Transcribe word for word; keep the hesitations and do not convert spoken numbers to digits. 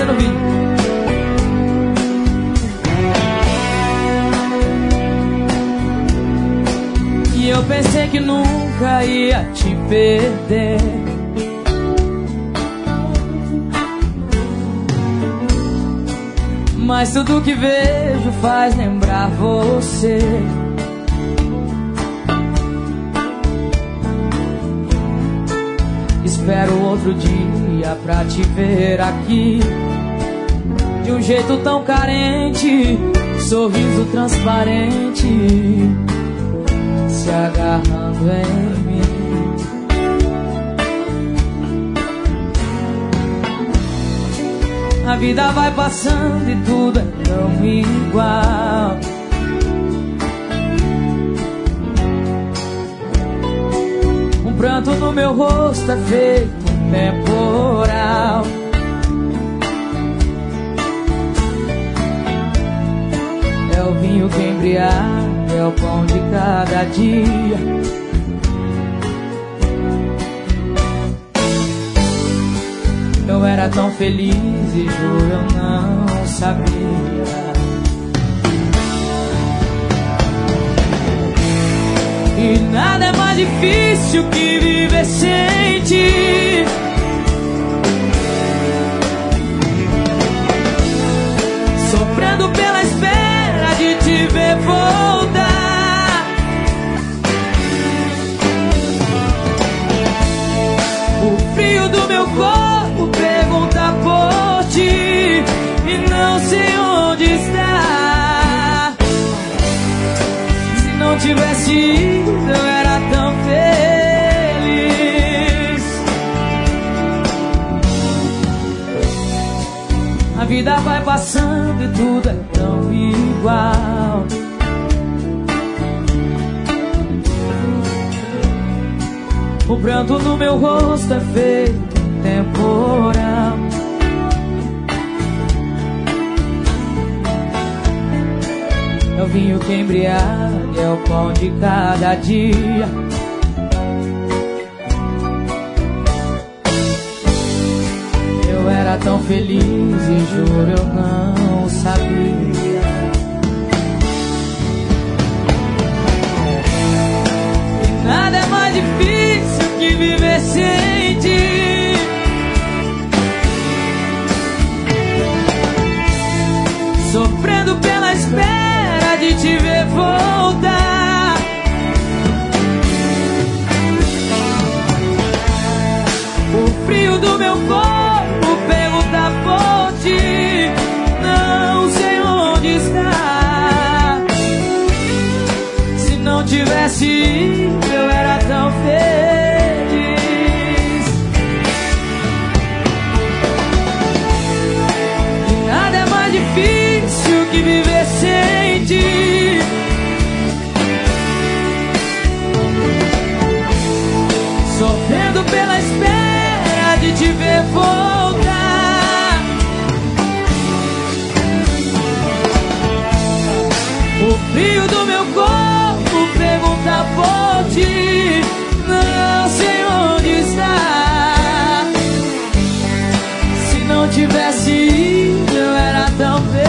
no vídeo. E eu pensei que nunca ia te perder. Mas tudo que vejo faz lembrar você. Espero outro dia pra te ver aqui, de um jeito tão carente, sorriso transparente, se agarrando em mim. A vida vai passando e tudo é tão igual. Um pranto no meu rosto é feito um temporal. É o vinho que embriaga, é o pão de cada dia. Eu era tão feliz e juro eu não sabia. E nada é mais difícil que viver sem ti. Sofrendo pela espera de te ver voltar. O frio do meu corpo pergunta por ti e não sei onde está. Se não tivesse ido eu era tão feliz. A vida vai passando e tudo é tão igual. O pranto no meu rosto é feito temporal. É o vinho que embriaga, é o pão de cada dia. Eu era tão feliz e juro eu não sabia. E nada é mais difícil que viver sem ti. Sofrendo pela espera de te ver voltar. O frio do meu corpo pergunta por ti, não sei onde está. Se não tivesse ido eu era tão feliz. E nada é mais difícil que viver sem ti. Sofrendo pela espera de te ver voltar. O frio do meu corpo pergunta por ti, não sei onde está. Se não tivesse ido eu era tão feliz.